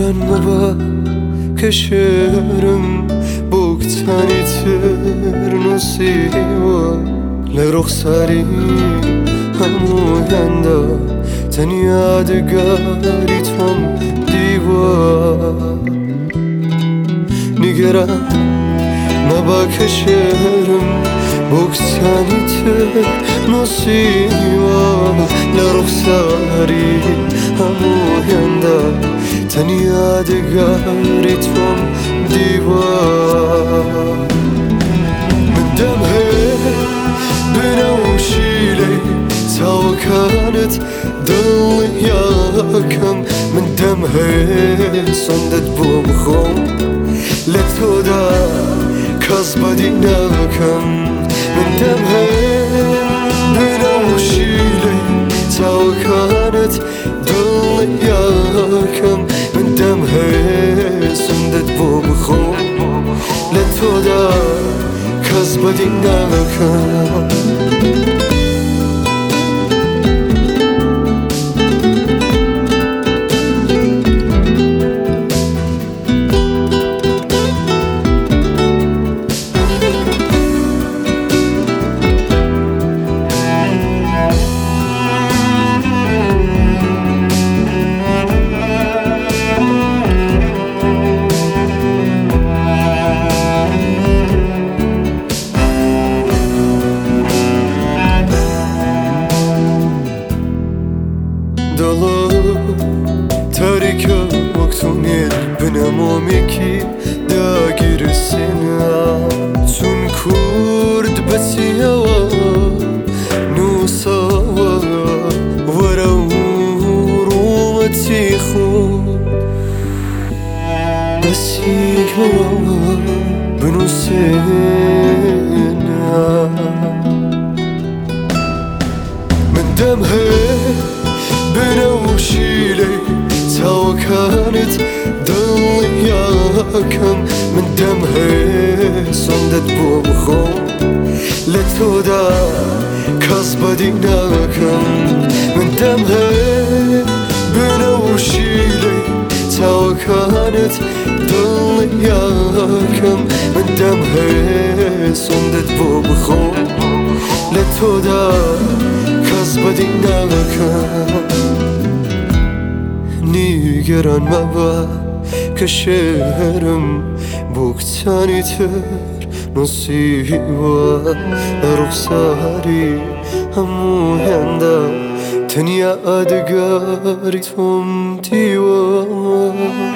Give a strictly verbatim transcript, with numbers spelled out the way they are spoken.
گران مبا که شعرم بگتنی تر نصیبا لرخصاری هموینده تن یادگاری توم دیوار نگران مبا که شعرم بگتنی تر نصیبا لرخصاری هموینده تن یادگاری توم دیوار من دمه بنوشیلی تا كانت ضياكم من دمه صندت بومخوم لتودا كذبة ديناكم من دمه بنوشيلي تا كانت ضياكم من دمه صندت بومخوم لتودا كذبة ديناكم dolu tarik vaktunir benemomiki da girsina tun kurd besiyawa nusawa warawrumati khud besiyawa بنسينا من دمها بنوشيلي تو كانت ضياكم من دمها صندت بومخوم لتودا كذبة ديناكم من دمها بنوشيلي تو كانت ضياكم من دمها صندت بومخوم لتودا كذبة ديناكم نگران مبا که شعرم بگتنی تر نصیبا رخصاری هموینده تن یادگاری توم دیوار